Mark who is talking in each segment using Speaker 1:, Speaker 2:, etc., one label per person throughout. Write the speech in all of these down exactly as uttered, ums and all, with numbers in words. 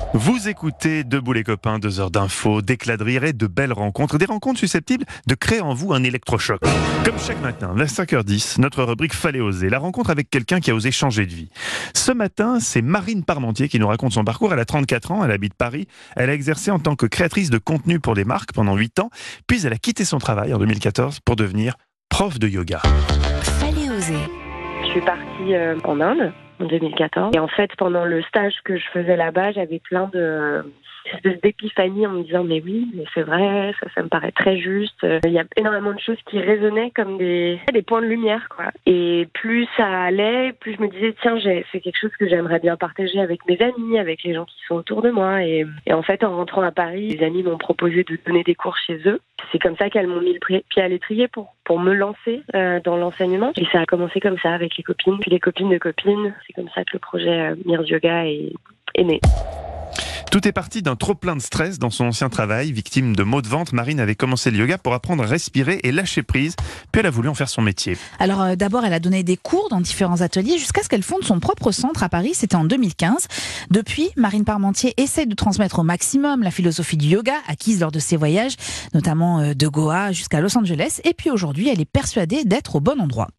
Speaker 1: Vous écoutez Debout les copains, deux heures d'infos, d'éclats de rire et de belles rencontres. Des rencontres susceptibles de créer en vous un électrochoc. Comme chaque matin, vers cinq heures dix, notre rubrique Fallait oser. La rencontre avec quelqu'un qui a osé changer de vie. Ce matin, c'est Marine Parmentier qui nous raconte son parcours. Elle a trente-quatre ans, elle habite Paris. Elle a exercé en tant que créatrice de contenu pour des marques pendant huit ans. Puis elle a quitté son travail en deux mille quatorze pour devenir prof de yoga.
Speaker 2: Fallait oser.
Speaker 3: Je suis partie euh, en Inde en deux mille quatorze. Et en fait, pendant le stage que je faisais là-bas, j'avais plein de espèces d'épiphanies en me disant mais oui, mais c'est vrai, ça, ça me paraît très juste. Il y a énormément de choses qui résonnaient comme des, des points de lumière, quoi. Et plus ça allait, plus je me disais tiens, j'ai, c'est quelque chose que j'aimerais bien partager avec mes amis, avec les gens qui sont autour de moi. Et, et en fait, en rentrant à Paris, les amis m'ont proposé de donner des cours chez eux. C'est comme ça qu'elles m'ont mis le pied à l'étrier pour pour me lancer euh, dans l'enseignement. Et ça a commencé comme ça avec les copines, puis les copines de copines. C'est comme ça que le projet euh, Mir's Yoga est, est né.
Speaker 1: Tout est parti d'un trop-plein de stress dans son ancien travail. Victime de maux de ventre, Marine avait commencé le yoga pour apprendre à respirer et lâcher prise. Puis elle a voulu en faire son métier.
Speaker 2: Alors euh, d'abord, elle a donné des cours dans différents ateliers jusqu'à ce qu'elle fonde son propre centre à Paris. C'était en deux mille quinze. Depuis, Marine Parmentier essaie de transmettre au maximum la philosophie du yoga acquise lors de ses voyages, notamment euh, de Goa jusqu'à Los Angeles. Et puis aujourd'hui, elle est persuadée d'être au bon endroit.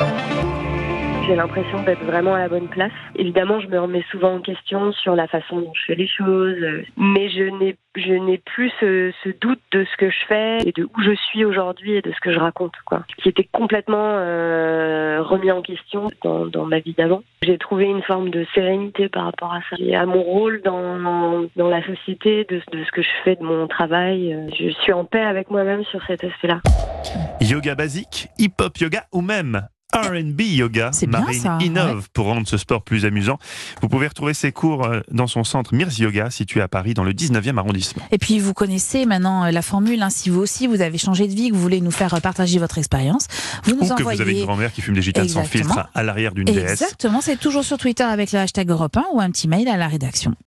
Speaker 3: J'ai l'impression d'être vraiment à la bonne place. Évidemment, je me remets souvent en question sur la façon dont je fais les choses, mais je n'ai, je n'ai plus ce, ce doute de ce que je fais et de où je suis aujourd'hui et de ce que je raconte, quoi. Qui était complètement euh, remis en question dans, dans ma vie d'avant. J'ai trouvé une forme de sérénité par rapport à ça et à mon rôle dans, dans la société, de, de ce que je fais, de mon travail. Je suis en paix avec moi-même sur cet aspect-là.
Speaker 1: Yoga basique, hip-hop yoga ou même R and B yoga.
Speaker 2: C'est bien
Speaker 1: Marine
Speaker 2: ça,
Speaker 1: innove
Speaker 2: ouais.
Speaker 1: pour rendre ce sport plus amusant. Vous pouvez retrouver ses cours dans son centre Mir's Yoga, situé à Paris, dans le dix-neuvième arrondissement.
Speaker 2: Et puis vous connaissez maintenant la formule, hein, si vous aussi vous avez changé de vie, que vous voulez nous faire partager votre expérience, vous nous
Speaker 1: Ou que
Speaker 2: envoyez...
Speaker 1: vous avez une grand-mère qui fume des gitanes sans
Speaker 2: Exactement.
Speaker 1: filtre à l'arrière d'une V S.
Speaker 2: Exactement, c'est toujours sur Twitter avec le hashtag Europe un ou un petit mail à la rédaction.